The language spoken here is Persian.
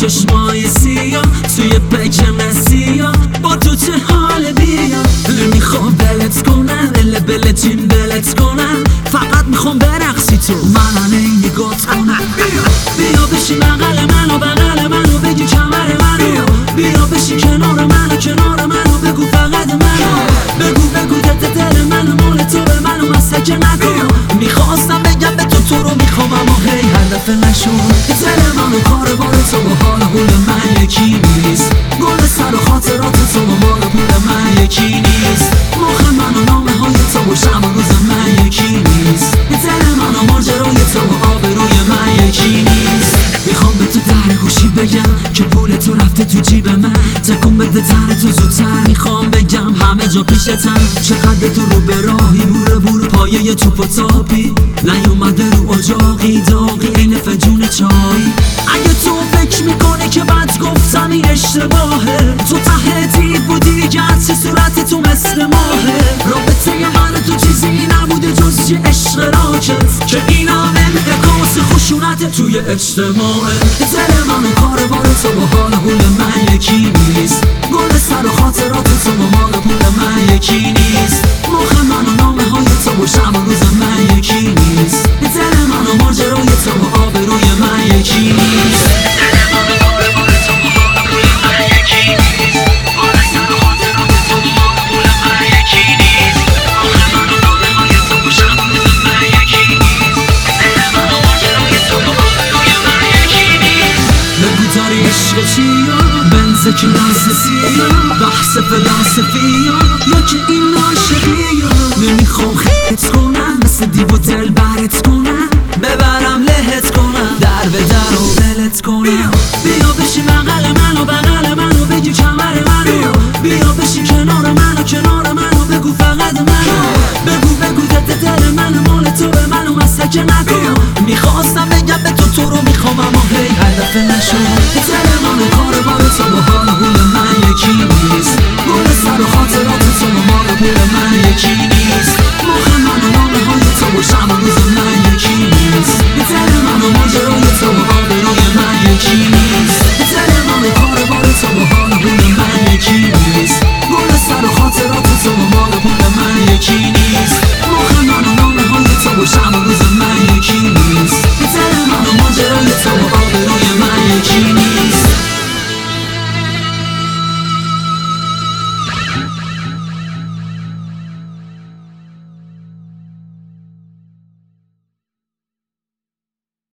چشمای سیاه توی پکن سیاه با تو چه حال بیا نمیخوام بلت کنم بله جیم بلت کنم فقط میخوام برقصی تو من نگات کنم بیا بشی بغل منو بگی کمر منو بیا بشی کنار منو بگو فقط منو بگو دل منو مال تو به منو مسکه نکن میخواستم بگم به تو رو میخوام اما هی هر دفعه نشد دل منو کار تو با حال حول من یکی نیست گل سر و خاطرات تو با مال پول من یکی نیست موخ من و نامه های تو و شب و روز من یکی نیست دل من و ماجرای تو و آبروی من یکی نیست میخوام به تو در گوشی بگم که پول تو رفته تو جیب من تکون بده تن تو زودتر میخوام بگم همه جا پیشتم چقدر تو رو به راهی بور پایه توپ و تاپی نیومده رو اجاقی داغی این فجون چایی اگه تو فکر میکنی که بد گفتم این اشتباهه تو ته دید بودی که هرچی صورت تو مثل ماهه رابطه من تو چیزی نبوده جز یه عشق راکت که این همه انعکاس خشونت توی اجتماعه دل من و کار تو با حال حول من یکی نیست گل سر و خاطرات تو با مال پول من یکی نیست موخ من و نامه های تو و شب و روز من یکی نیست دل من و ماجرای تو و آبروی من یکی نیست دل من و کار تو با حال حول من یکی نیست گل سر و خاطرات تو و مال پول من یکی نیست موخ من و نامه های تو و شب و روز من یکی نیست دل من و ماجرای تو و آبروی من یکی نیست بگو داری عشق چیا بنز کلاس سیا بحث فلسفیا یا که این عاشقیا نمیخوام خیت کنم مثل دیو و دل برت کنم ببرم لهت کنم در به در و دلت کنم بیا بشی بغل منو بگی